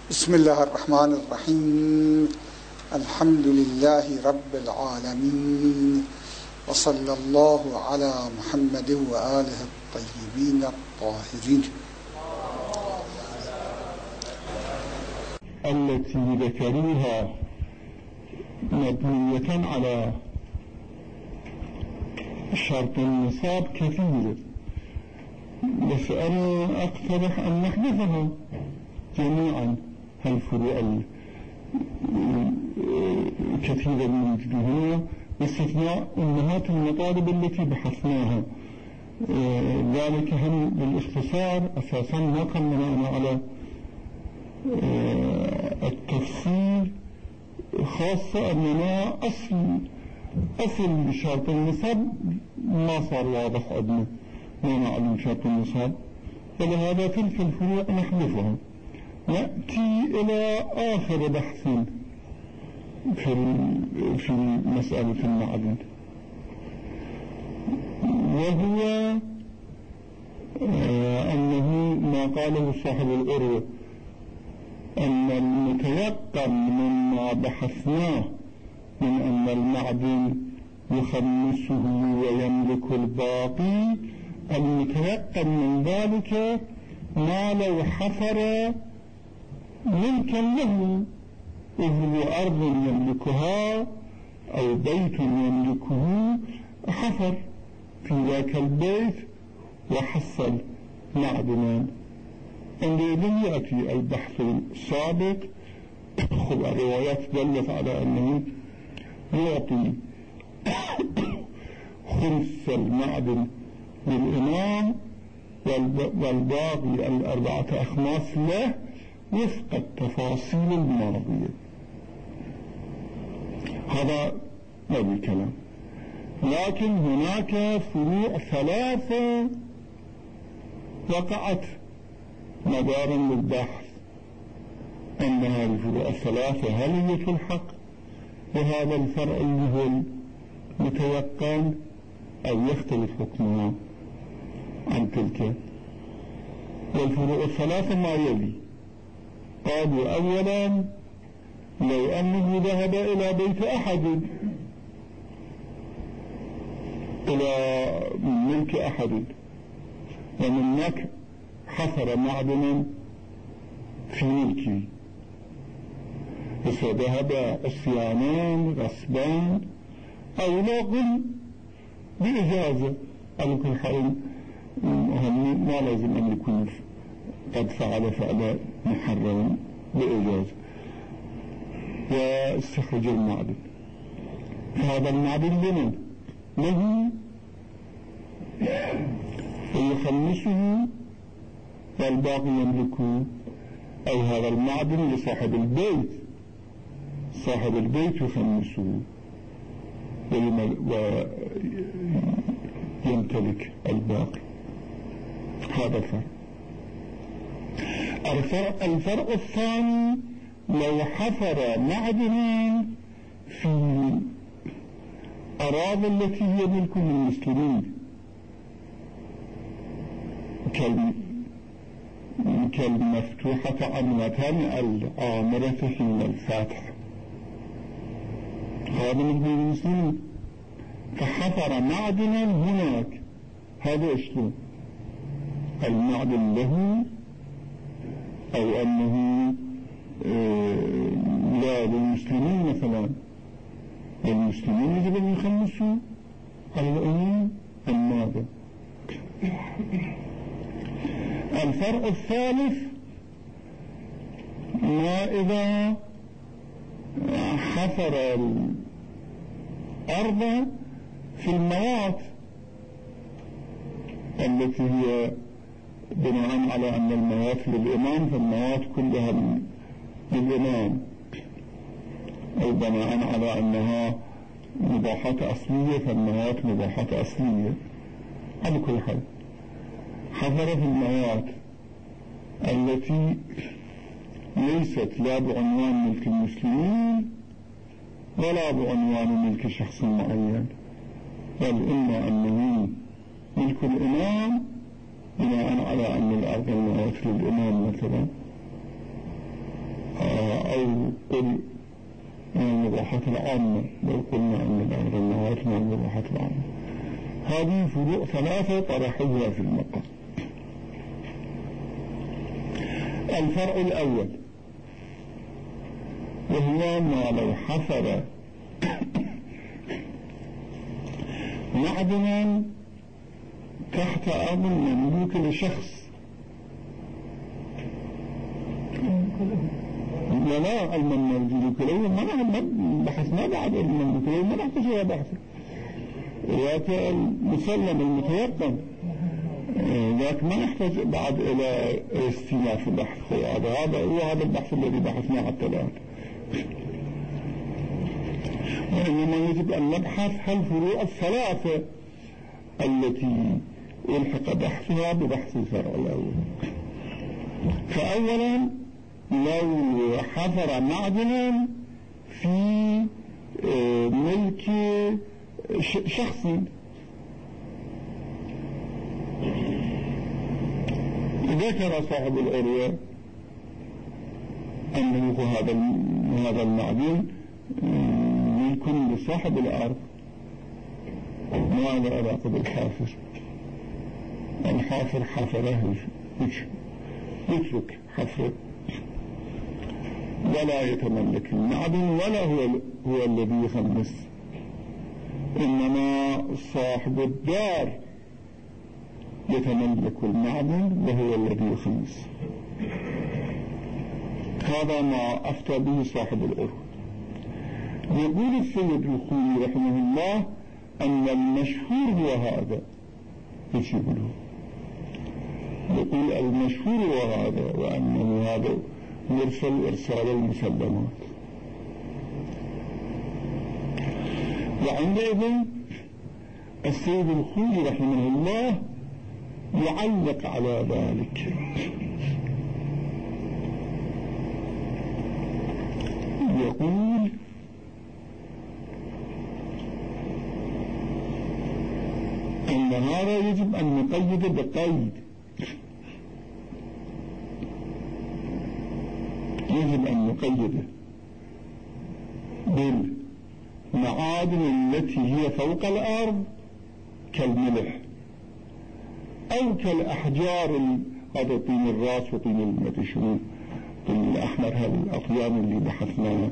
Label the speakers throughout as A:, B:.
A: بسم الله الرحمن الرحيم. الحمد لله رب العالمين، وصلى الله على محمد وآله الطيبين الطاهرين.
B: التي ذكروها مبنية على شرط النصاب كثير، بس أنا أقترح أن نحذفها جميعا الفروع الكثيرة من هنا باستثناء أمهات المطالب التي بحثناها، ذلك هم بالاختصار أساسا ما كان معنا على التفصيل، خاصة أننا أصل شرط النصاب ما صار واضح عندنا، ما نعلم شرط النصاب، ولهذا تلك الفروع نحذفها. نأتي إلى آخر بحث في مسألة المعدن، وهو أنه ما قاله صاحب الأروة أن المتيقن مما بحثناه من أن المعدن يخمسه ويملك الباقي، المتيقن من ذلك ما لو حفر ملكا له، وهو أرض يملكها أو بيت يملكه، حفر في ذاك البيت وحصل معدنا. عندئذ يأتي البحث السابق، الروايات دلت على أنه يعطي خمس المعدن للإمام والباقي 4 أخماس له وفق التفاصيل الماضية. هذا ما بالكلام، لكن هناك فروع 3 وقعت مدارا للبحث، أن هذه الفروع 3 هل هي تلحق وهذا الفرع اللي هو المتيقن أو يختلف حكمها عن تلك. والفروع 3 ما يلي: قالوا أولا لو أنه ذهب إلى بيت أحد، إلى ملك أحد، ومن هناك حفر معدنا في ملكه، فذهب عصيانان غصبان أو ناقل بإجازة، على كل حال ما لازم أن يكون قد فعل فعل محرم بإجازة، واستخرج المعدن. فهذا المعدن لمن؟ له، ويخلصه والباقي يملكه، أو هذا المعدن لصاحب البيت، صاحب البيت يخلصه ويمتلك الباقي. هذا الفرق الثاني: لو حفر معدنا في أراضي التي هي ملك للمسلمين كالمفتوحة عنوتان العامرة حين الفاتح، هذا ملك للمسلمين، فحفر معدنا هناك، هذا اشتو المعدن له، أو أنه لا للمسلمين مثلا، المسلمين يجب أن يخلصوا على الأمم الماذا. الفرق الثالث: ما إذا حفر الأرض في الموات التي هي بناء على أن الموات للإمام، فالموات كلها للإمام، أو بناء على أنها مباحات أصلية فالموات مباحات أصلية. على كل حال حفر في الموات التي ليست لا بعنوان ملك المسلمين ولا بعنوان ملك شخص معين، بل إما أنه ملك الإمام بناء على أن الأرض الموات للإمام مثلا، أو قل من المباحات العامة، لو قلنا أن الأمر النوات من المباحات العامة. هذه فروع ثلاثة طرحوها في المقام. الفرع الأول وهو ما لو حفر معدنا تحت أرض مملوك لشخص، ولا المملوك له ما بحثنا بعد المملوك له ما نحتاج إلى بحث، المسلم المتيقن لكن ما نحتاج بعد إلى استئناف البحث. هذا البحث الذي بحثناه حتى الآن. وإنما يجب أن نبحث هل فروع الثلاثة التي ألحق بحثها ببحث الفرع الأول. فأولا لو حفر معدنا في ملك شخصي، ذكر صاحب الأروى أنه هذا المعدن ملك لصاحب الأرض، ما له علاقة بالحافر. الحافر حفره يترك حفره ولا يتملك المعدن ولا هو الذي يخمس، إنما صاحب الدار يتملك المعدن وهو الذي يخمس. هذا ما أفتى به صاحب الأروى. يقول السيد الخوئي رحمه الله أن المشهور هو هذا، يجيب له يقول المشهور هو هذا، وأنه هذا يرسل إرسال المسلمات. وعندئذ السيد الخوئي رحمه الله يعلق على ذلك، يقول أن هذا يجب أن نقيد بقيد، يجب أن نقيده بالمعادن التي هي فوق الأرض كالملح أو كالأحجار، هذا طين الراس وطين المتشروب، طين الأحمر، هذه الأطيان اللي بحثناها،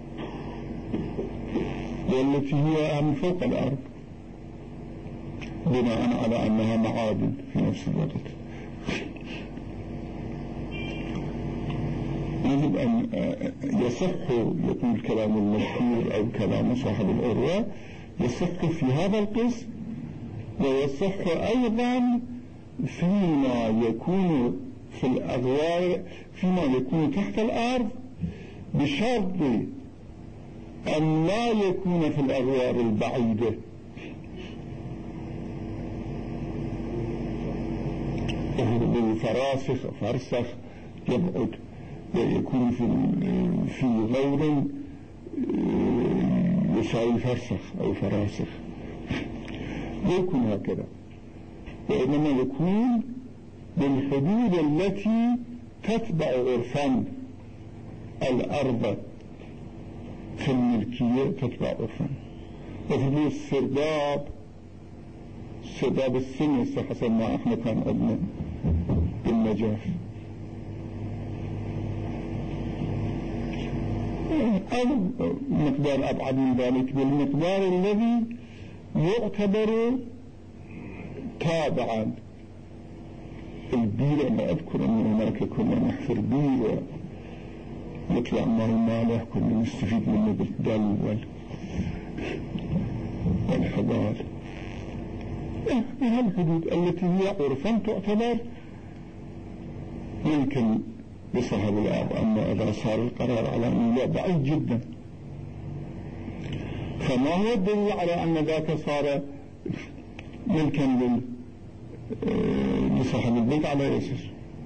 B: والتي هي من فوق الأرض بناء على أنها معادن في نفس الوقت. يجب أن يصح، يقول كلام المشهور أو كلام صاحب الأروى، يصح في هذا القسم، ويصح أيضا فيما يكون في الأغوار، فيما يكون تحت الأرض، بشرط أن لا يكون في الأغوار البعيدة، فراسخ فرسخ يبعد، يكون في غور يساوي فرسخ أو فراسخ، لا يكون هكذا، وإنما يكون بالحدود التي تتبع عرفا الأرض في الملكية، تتبع عرفا. وفي السرداب السنس حسب ما احنا كان عندنا بالنجاف، أو مقدار أبعد من ذلك بالمقدار الذي يعتبر تابعا. البير أنا أذكر أن هناك كنا نحفر بير يطلع ماله، كنا نستفيد منه بالدل والحضار. الحدود التي هي عرفا تعتبر ممكن بصاحب الأرض، أما إذا صار القرار على أنه لا بعيد جدا، فما هو الدليل على أن ذاك صار ملكا لصاحب البيت على أساس؟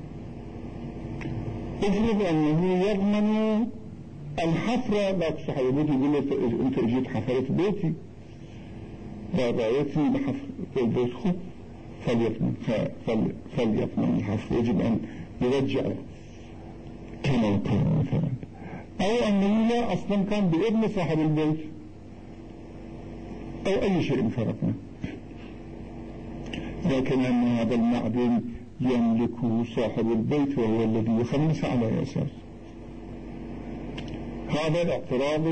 B: افرض أنه يضمن الحفرة، ذاك صاحب البيت يقول له أنت اجيت حفرت بيتي، بايتني بحفر البيت، خذ فليضمن الحفر، يجب أن يرجع كما كان مثلا، أو أنه لا أصلا كان بإذن صاحب البيت أو أي شيء فرقنا، لكن أن هذا المعدن يملكه صاحب البيت وهو الذي يخمس على أساس. هذا الاعتراض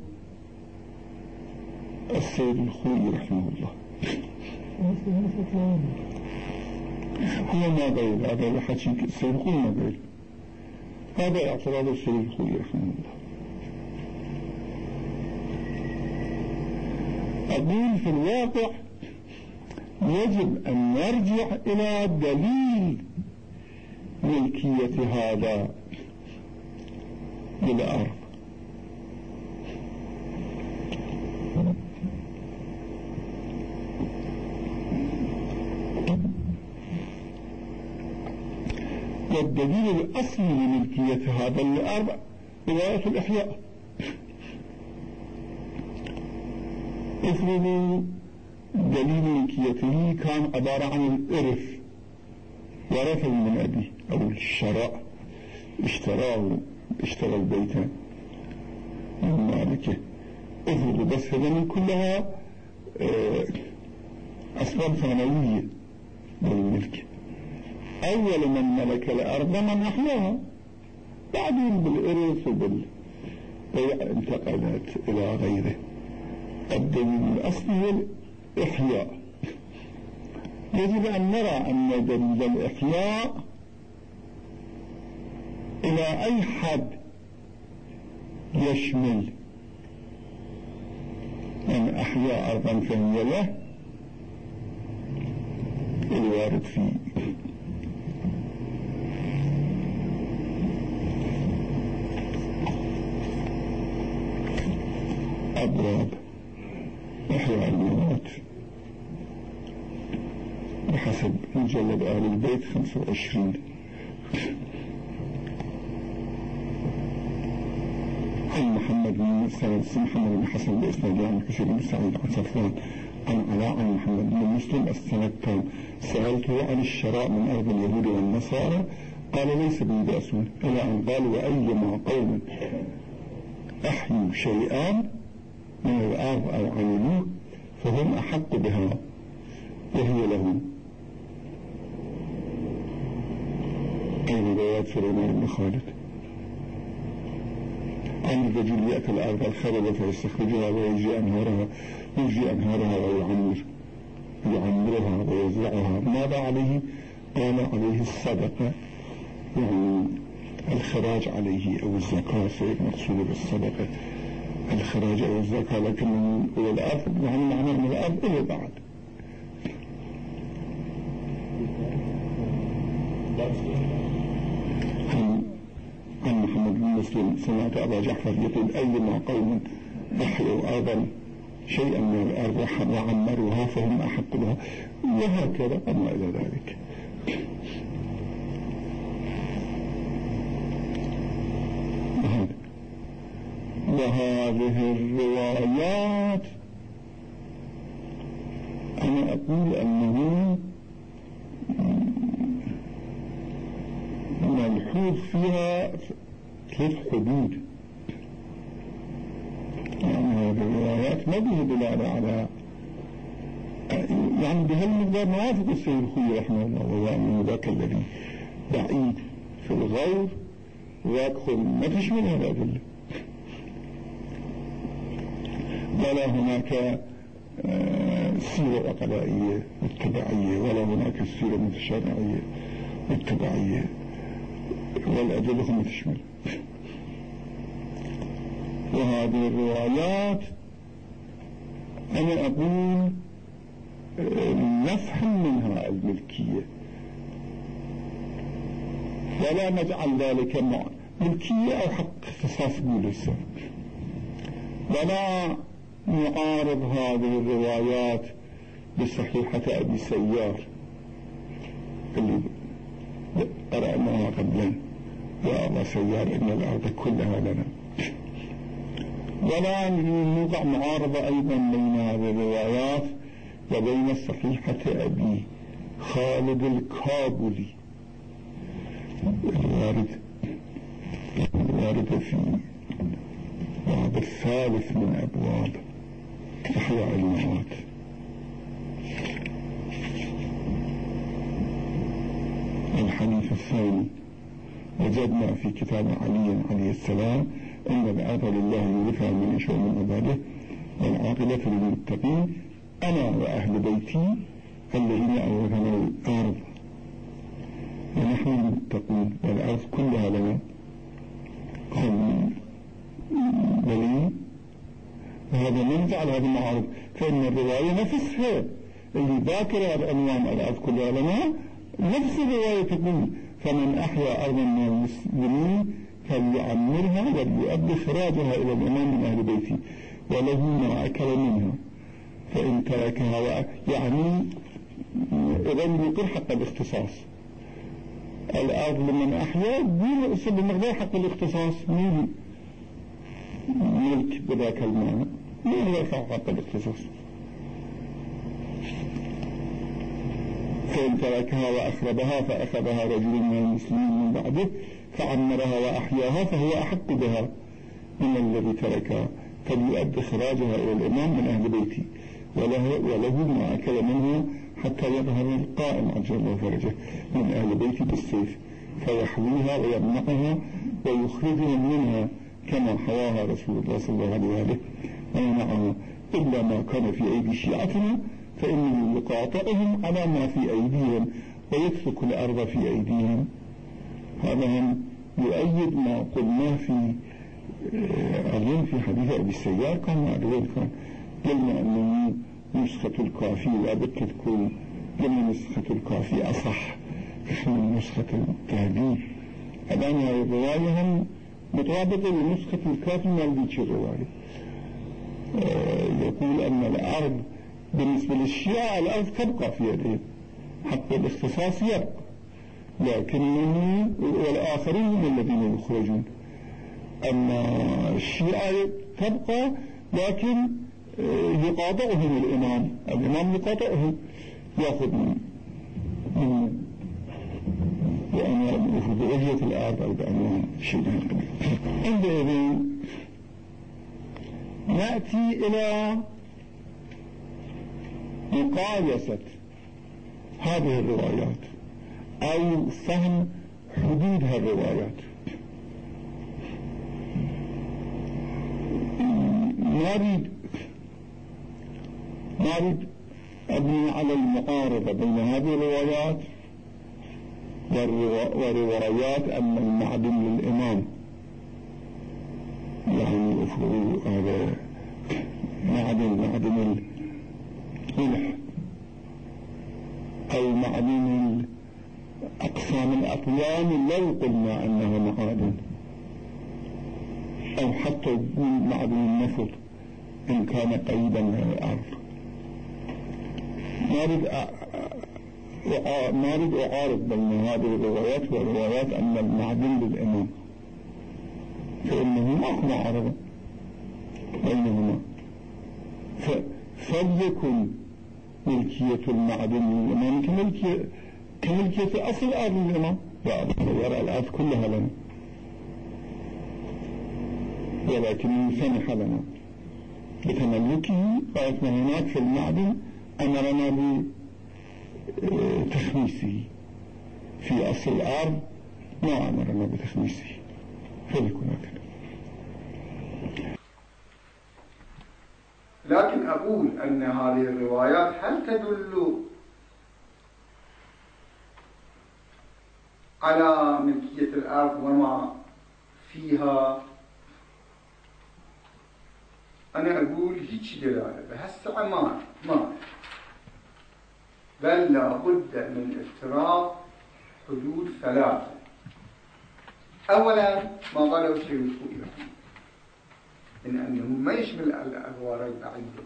B: السيد الخوئي رحمه الله. هو ما قيل هذا الحكي السيد الخوئي ما قيل، هذا اعتراض السيد الخوئي رحمه الله. أقول في الواقع يجب أن نرجع إلى دليل ملكية هذا للأرض. والدليل الأصلي لملكية هذا الأرض رواية الإحياء. افرضوا دليل ملكيته كان عبارة عن الإرث، ورثه من أبيه أو الشراء، اشترى البيت من مالكه. افرضوا بس هذا من كلها أسباب ثانوية للملك. أول من ملك الأرض من أحياها، بعدين بالإرث وبالبيع انتقلت إلى غيره. الدليل الأصلي هو الإحياء. يجب أن نرى أن دليل الإحياء إلى أي حد يشمل من أحياء أرضا فهي له الوارد فيه. أبواب إحياء البيوت بحسب مجلد أهل البيت 25. عن محمد بن حسن بإسناد عن كثير بن سعيد عن صفوان عن علاء عن محمد بن مسلم السند كان سألته عن الشراء من أرض اليهود والنصارى قال ليس بي بأس، إلى أن قال وأيما قوم أحيوا شيئا من الأرض أو عملوه فهم أحق بها وهي لهم. أين روايات سليمان بن خالد عن الرجل يأتي الأرض الخربة فيستخرجها ويجزي أنهارها ويعمرها ويزرعها، ماذا عليه؟ قال عليه الصدقة، يعني الخراج عليه أو الزكاة. سيد مقصود بالصدقة الخراج أو الزكاة، لكن من الأرض يعني معنى من الأرض إلى بعد. عن محمد بن مسلم سمعت أبا جعفر يقول أيما قوم أحيوا أرضا شيئا من الأرض وعمروها فهم أحق بها، وهكذا أما إلى ذلك. وهذه الروايات أنا أقول أنه ملحوظ فيها 3 حدود. يعني هذه الروايات ما به دلالة على، يعني بهالمقدار موافق السيد الخوئي رحمه الله، وهو أنه ذاك الذي بعيد في الغور ويدخل ما تشمل هذا الأدلة، ولا هناك سيرة عقلائية متبعية، ولا هناك سيرة متشرعية متبعية، والأدلة هم تشمل. وهذه الروايات أنا أقول نفهم منها الملكية، ولا نجعل ذلك ملكية أو حق اختصاص بوليسا، ولا نعارض هذه الروايات بصحيحة أبي سيار اللي قرأناها قبلا، يا أبا سيار إن الأرض كلها لنا. ولا نوضع معارضة أيضا بين هذه الروايات وبين صحيحة أبي خالد الكابولي الوارد في الباب الثالث من أبواب إحياء الموات. الحديث الثاني: وجدنا في كتاب علي عليه السلام أن الأرض لله يورثها من يشاء من عباده والعاقبة للمتقين، أنا وأهل بيتي الذين أورثنا الأرض ونحن المتقون والأرض كلها لنا. دليل هذا منزع على هذا المعارض، فإن الرواية نفسها اللي ذاكر العنوان الأرض كلها لنا نفس الرواية تقول: فمن أحيا أرضا من المسلمين فليعمرها وليؤدي خراجها إلى الإمام من أهل بيتي وله ما أكل منها فإن تركها. يعني إذن يقول حق الاختصاص. الأرض لمن أحيا دون أسل بمقدار حق الاختصاص، مين ملك بذاك المعنى، ما هو حق الاختصاص. فإن تركها وأخربها فأخذها رجل من المسلمين من بعده فعمرها وأحياها فهو أحق بها من الذي تركها فليؤدي خراجها إلى الإمام من أهل بيتي وله ما أكل منه حتى يظهر القائم عجل الله فرجه من أهل بيتي بالسيف فيحويها ويمنعها ويخرجهم منها كما حواها رسول الله صلى الله عليه وآله ومنعها، إلا ما كان في أيدي شيعتنا فإنه يقاطعهم على ما في أيديهم ويترك الأرض في أيديهم. هذا هم يؤيد ما قلنا في أظن في حديث أبي السيار كان معدود، كان قلنا أنه نسخة الكافي لابد تكون، قلنا نسخة الكافي أصح من نسخة التهذيب. الآن هذه الرواية هم مطابقة لنسخة الكافي ما لديش الرواية. يقول أن الأرض بالنسبة للشيعة الأرض تبقى في يدهم، حتى الاختصاص يبقى، لكنه والآخرين هم الذين يخرجون. أما الشيعة تبقى لكن يقاطعهم الإمام يقاطعهم، يأخذ من بأنواع بأجية الأرض أو بأنواع شيء. عندئذ نأتي إلى مقايسة هذه الروايات أو فهم حدود هالروايات. نريد أبني على المعارضة بين هذه الروايات وروايات أن المعدن للإمام، يعني أفروا هذا معدن القلح أو معدن أقسام الأطيان لو قلنا أنها معادن، أو حتى يقول معدن النفط إن كان قريبا من الأرض. ما أريد أعارض بين هذه الروايات وروايات أن المعدن للإمام، فإنه ماكو معارضة بينهما. فليكن ملكية المعدن للإمام كملكية أصل الأرض للإمام، يرى الأرض كلها لنا ولكن سمح لنا بتملكه، وأثنى هناك في المعدن أمرنا بتخميسه، في أصل الأرض ما أمرنا بتخميسه، فليكن هكذا.
A: لكن أقول أن هذه الروايات هل تدل على ملكية الأرض وما فيها؟ أنا أقول هيك دلالة بهالساعة ما بل لا بد من افتراض حدود ثلاثة. أولا ما قالوا شيء فوق إن أنه ما يشمل الأغوار البعيدة،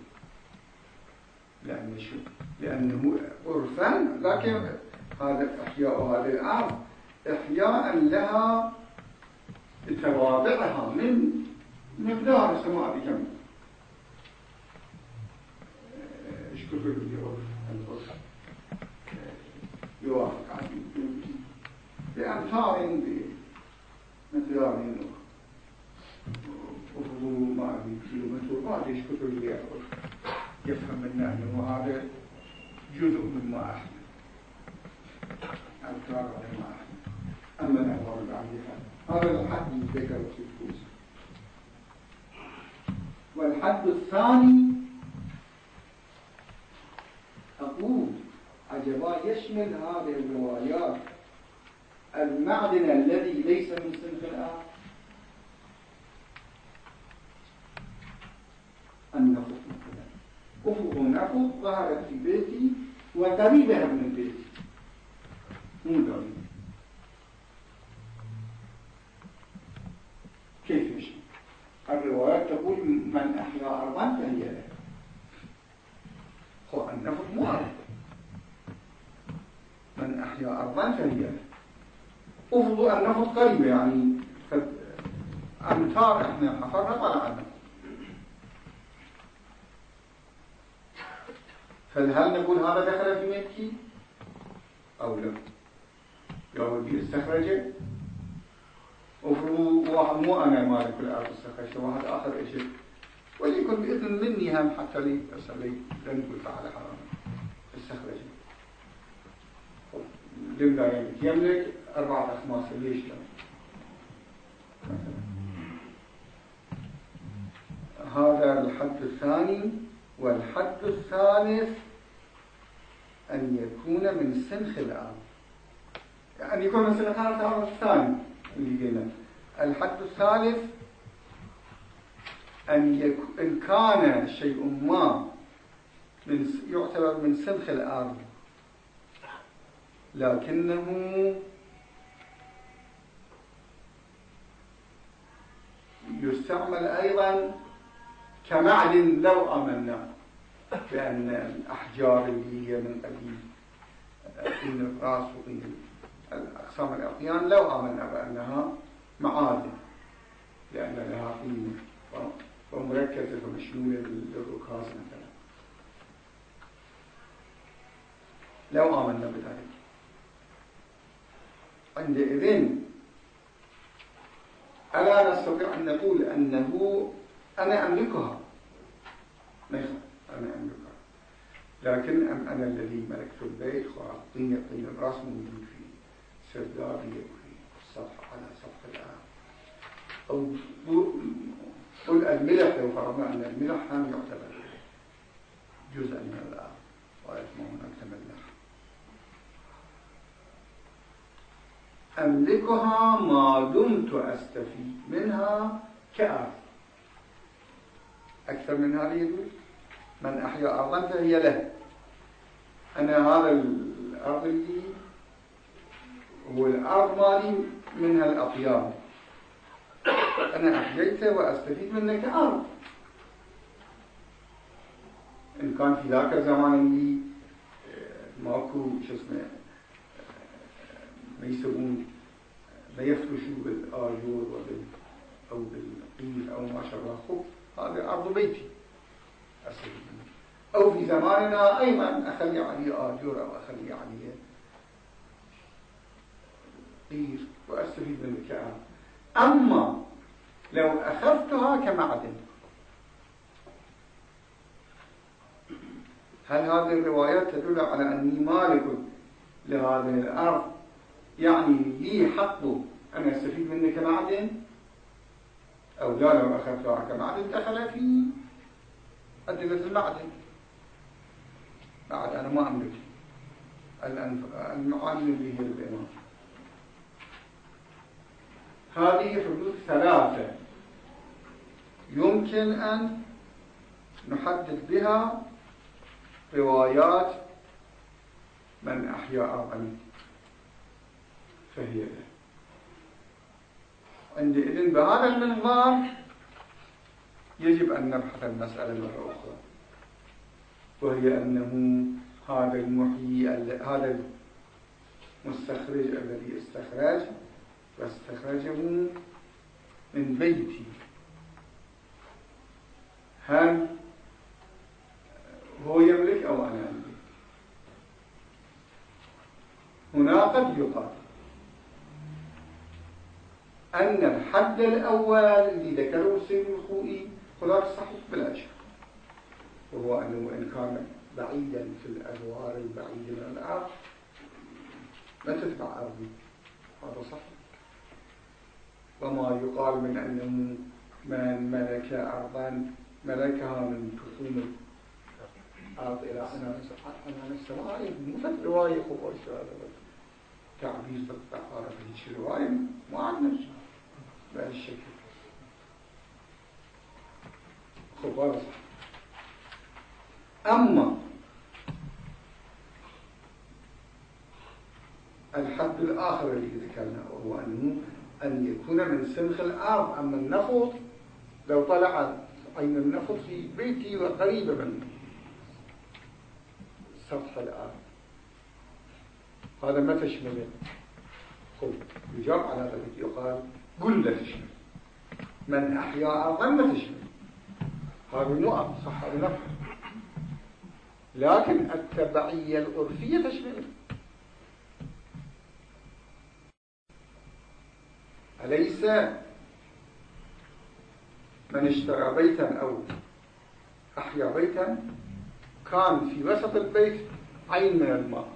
A: لأنه عرفا لكن هذا إحياء هذه الأرض إحياء لها بتواضعها من مقدار السماء بجمع. اشكر في العرف يوافق عليه بأمثال بمقدار وما كيلومتر ما أدري إيش كثر اللي يفهم منا أنه هذا جزء مما أحنا أذكار مما أحنا. أما الأنوار العادية هذا الحد ذكر في الفوز. والحد الثاني أقول عجبا يشمل هذه الروايات المعدن الذي ليس من صنف الآخر. النفط مثلا أفق نفط ظهرت في بيتي وقريبها من بيتي مو داري كيف يشمل؟ الروايات تقول من أحيا أرضا فهي له. هو النفط مو أرض، من أحيا أرضا فهي له. أفضل النفط قريبة يعني أمتار إحنا حفرنا طلع النفط. فهل نقول هذا دخل في ملكي أو لا؟ يهودي استخرجه أفرضوا واحد مو أنا مالك الأرض استخرجته واحد آخر إجي وليكن بإذن مني هم حتى لي أسألي لن نقول تعالى حرام استخرجه لماذا يملك 4 أخماس ليش لا؟ هذا الحد الثاني. والحد الثالث أن يكون من سنخ الأرض، يعني يكون من سنخ الأرض الثاني اللي قلنا. الحد الثالث إن كان شيء ما يعتبر من سنخ الأرض لكنه يستعمل أيضا كمعدن لو آمنا بأن الأحجار اللي هي من قديم طين الراس وطين الأقسام الأقيان لو آمنا بأنها معادن لأن لها قيمة ومركزة ومشمولة للركاز مثلا لو آمنا بذلك عندئذ ألا نستطيع أن نقول أنه أنا أملكها أنا أملكها لكن أنا الذي ملكت البيت طين الرأس موجود في سردابي وفي السطح على سطح الآن أو قل الملح لو فرضنا أن الملح هم يعتبر جزءا من الآن ويسمون التملح أملكها ما دمت أستفيد منها كأرض أكثر من هذا يقول من أحيا أرضا فهي له. أنا هذا الأرض اللي هو الأرض مالي منها الأطيار أنا أحييته وأستفيد منه كأرض. إن كان في ذاك الزمان اللي ماكو شو اسمه ما يسوون ما يفرشوا بالآجور أو بالقيل أو ما شابه خب هذا أرض بيتي أستفيد منه. أو في زماننا أيضا أخلي عليه آجور أو أخلي عليه قيل وأستفيد منه كأرض. أما لو أخذتها كمعدن هل هذه الروايات تدل على أني مالك لهذه الأرض يعني لي حقه أن أستفيد منه كمعدن أو لا لو أخذتها كمعدن دخل في أدلة المعدن بعد أنا ما أملك المعادن اللي هي الإمام. هذه حدود 3 يمكن أن نحدد بها روايات من أحيا أرضا فهي له. عندئذ بهذا المنظار يجب أن نبحث المسألة مرة أخرى وهي أنه هذا المحيي هذا المستخرج الذي استخرج واستخرجه من بيتي هل هو يملك أو أنا أملك؟ هنا قد يقال أن الحد الأول اللي ذكره السيد الخوئي خلاف صحيح بلا شك، وهو أنه إن كان بعيدا في الأدوار البعيدة من الأرض ما تتبع أرضي، هذا صحيح. وما يقال من أنه من ملك أرضا ملكها من تخوم الأرض إلى أمام السماء، مو فت رواية خبوش هذا تعبير بالطهارة هيك رواية ما عندنا بهذا الشكل. خبارة. أما الحد الآخر الذي ذكرناه وهو أنه أن يكون من سمخ الأرض. أما النفط لو طلع عين النفط في بيتي وقريبة من سطح الأرض، هذا ما تشمله. خب يجاب على ذلك يقال قل لا تشمل. من أحيا أرضا ما تشمل، هذا مو صح هذا نفط، لكن التبعية العرفية تشمله. أليس من اشترى بيتا أو أحيا بيتا كان في وسط البيت عين من الماء؟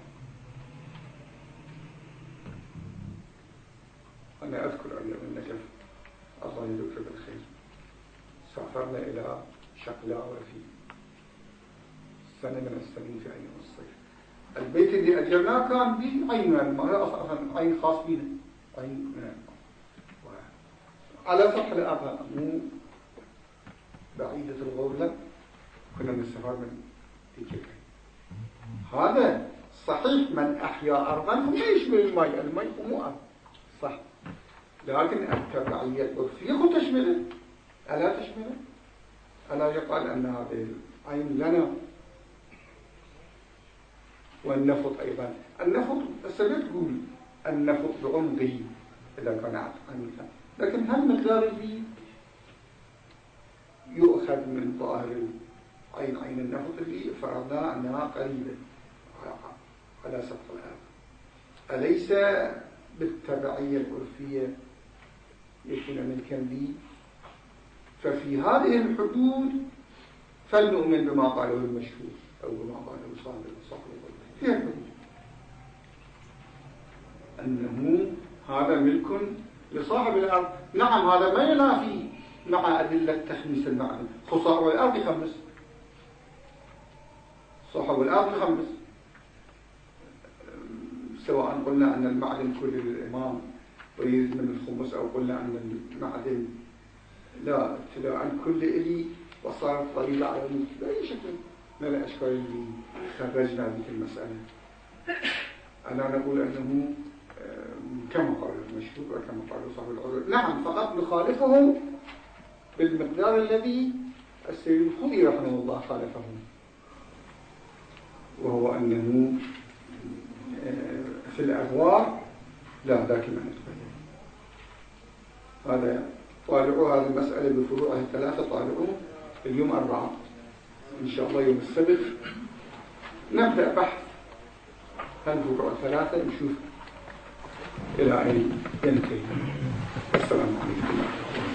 A: أنا أذكر أيام النجف الله يذكر بالخير، سافرنا إلى شقلاوة في سنة من السنين في أيام الصيف. البيت اللي أجرناه كان به عين من الماء، أصلا عين خاص بنا، عين من الماء على سطح الأرض، مو بعيدة الغرلة، كنا نستفاد من تلك. هذا صحيح من أحيا أرضا هم يشمل الماء، الماء مو أرض صح، لكن التبعية العرفية هم تشمله. ألا تشمله؟ ألا يقال أن هذه العين لنا؟ والنفط أيضا، النفط لا تقول النفط بعمقه إذا كان عميقا، لكن هل مقدار اللي يؤخذ من ظاهر عين النفط اللي فرضنا أنها قريبة على سطح الأرض، أليس بالتبعية العرفية يكون ملكا لي؟ ففي هذه الحدود فلنؤمن بما قاله المشهور أو بما قاله صاحب في الحدود أنه هذا ملك لصاحب الأرض. نعم هذا ما ينافي مع أدلة تخميس المعدن، صاحب الأرض يخمس، صاحب الأرض يخمس، سواء قلنا أن المعدن كل للإمام ويزيد من الخمس، أو قلنا أن المعدن لا ابتلاء كل إلي وصارت طريقة على الملك بأي شكل من الأشكال اللي خرجنا بك المسألة. أنا نقول أنه كما قال المشهور وكما قال صاحب العروض. نعم فقط نخالفهم بالمقدار الذي السيد الخضري رحمه الله خالفهم، وهو أنه في الأدوار لا ذاك ما نتبين. هذا طالعوا هذه المسألة بفروعها الثلاثة، طالعوا اليوم 4 إن شاء الله يوم السبت نبدأ بحث هالفروع الثلاثة نشوف إلى أين ينتهي. السلام عليكم.